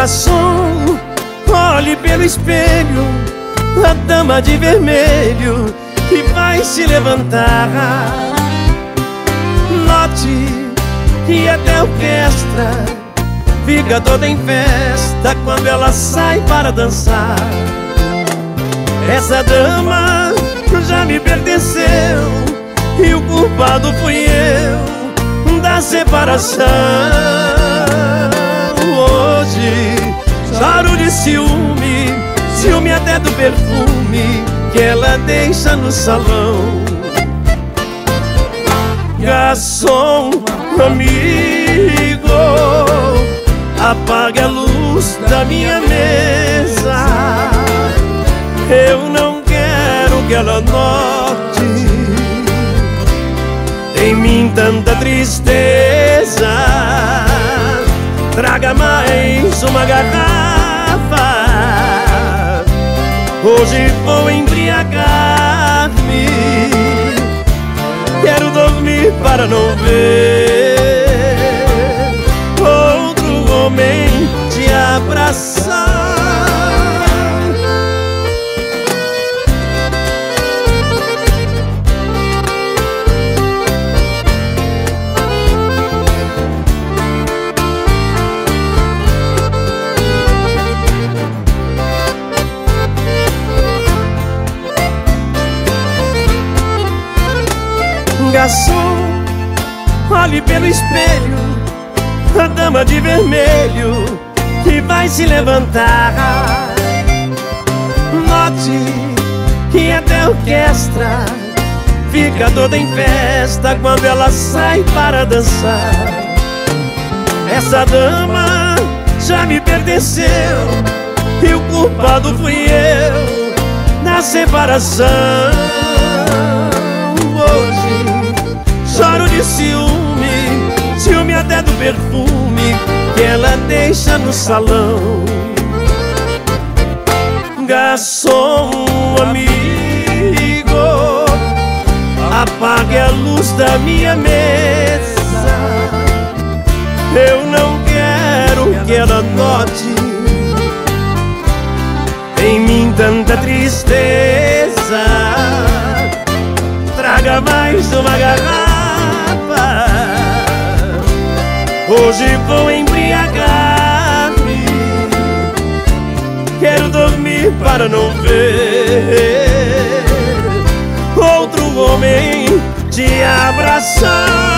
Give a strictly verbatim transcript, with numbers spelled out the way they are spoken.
Garçom, olhe pelo espelho a dama de vermelho que vai se levantar. Note que até a orquestra fica toda em festa quando ela sai para dançar. Essa dama já me pertenceu e o culpado fui eu da separação. Hoje choro de ciúme, ciúme até do perfume que ela deixa no salão. Garçom, amigo, apague a luz da minha mesa. Eu não quero que ela note em mim tanta tristeza. Traga mais uma garrafa, hoje vou embriagar-me. Quero dormir para não ver outro homem te abraçar. Garçom, olhe pelo espelho a dama de vermelho que vai se levantar. Note que até a orquestra fica toda em festa quando ela sai para dançar. Essa dama já me pertenceu e o culpado fui eu na separação. Choro de ciúme, ciúme até do perfume que ela deixa no salão. Garçom, amigo, apague a luz da minha mesa. Eu não quero que ela note em mim tanta tristeza. Traga mais uma garrafa, hoje vou embriagar-me. Quero dormir para não ver outro homem te abraçar.